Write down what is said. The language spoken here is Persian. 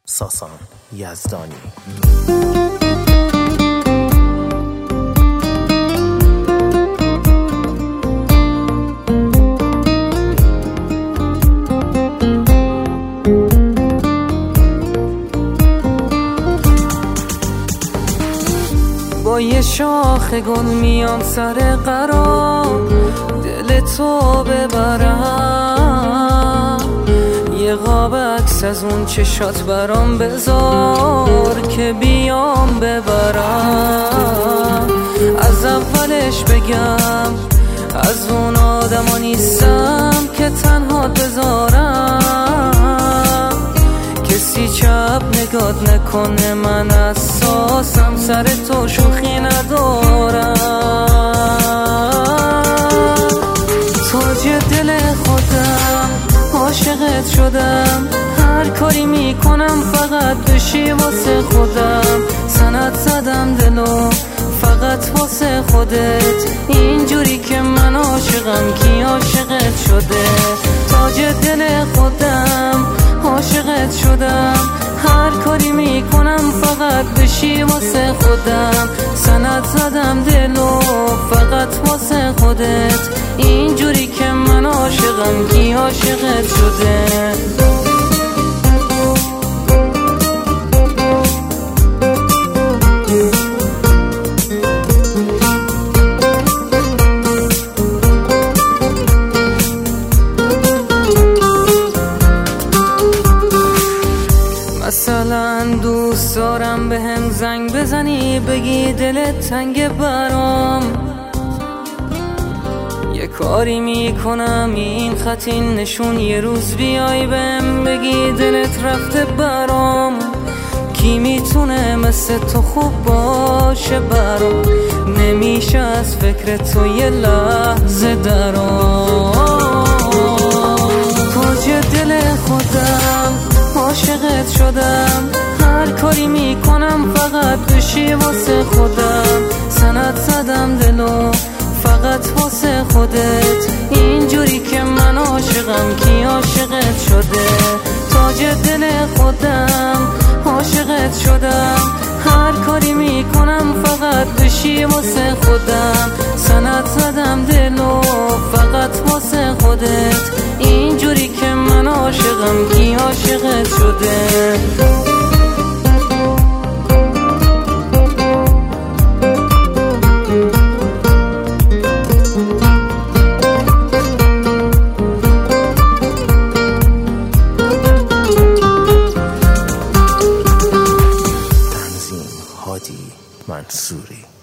ساسان یزدانی. با یه شاخ گل میام سر قرار دل تو ببرم، یه قاب عکس از اون چشات برام بذار که بیام ببرم. از اولش بگم از اون آدما نیستم که تنها بذارم، کسی چپ نگات نکنه، من اساسم سر تو شوخی ندارم. تاج دل خودم عاشقت شدم، هر کاری میکنم فقط بشی واسه خودم. سند زدم دلو فقط واسه خودت، اینجوری که من عاشقم کی عاشقت شده؟ تاج دل خودم عاشقت شدم، هر کاری میکنم فقط بشی واسه خودم. سند زدم دلو فقط واسه خودت، اینجوری که من عاشقم کی عاشقت شده؟ مثلا دوست دارم به هم زنگ بزنی بگی دلت تنگ برام، یه کاری میکنم این خط این نشون، یه روز بیای بهم بگی دلت رفته برام. کی میتونه مثل تو خوب باشه برام؟ نمیشه از فکر تو یه لحظه درام. تاج دل خودم عاشقت شدم، هر کاری میکنم فقط بشی واسه خودم. سند زدم دلو فقط واسه خودت، اینجوری که من عاشقم کی عاشقت شده؟ تاج دل خودم عاشقت شدم، هر کاری میکنم فقط بشی واسه خودم. سند زدم دلو فقط واسه خودت، اینجوری که من عاشقم کی عاشقت شده؟ تنظیم هادی منصوری.